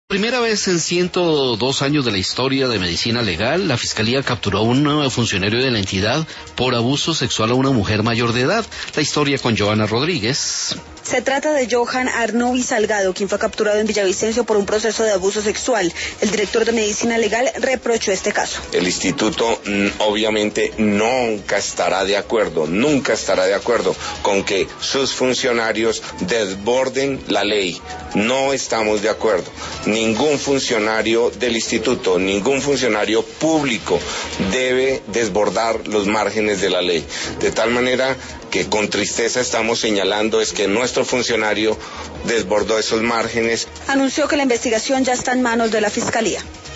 Primera vez en 102 años de la historia de medicina legal, la Fiscalía capturó a un funcionario de la entidad por abuso sexual a una mujer mayor de edad. La historia con Joana Rodríguez. Se trata de Johan Arnovi Salgado, quien fue capturado en Villavicencio por un proceso de abuso sexual. El director de Medicina Legal reprochó este caso. El instituto obviamente nunca estará de acuerdo con que sus funcionarios desborden la ley. No estamos de acuerdo. Ningún funcionario del instituto, ningún funcionario público debe desbordar los márgenes de la ley. De tal manera que con tristeza estamos señalando es que nuestro funcionario desbordó esos márgenes. Anunció que la investigación ya está en manos de la Fiscalía.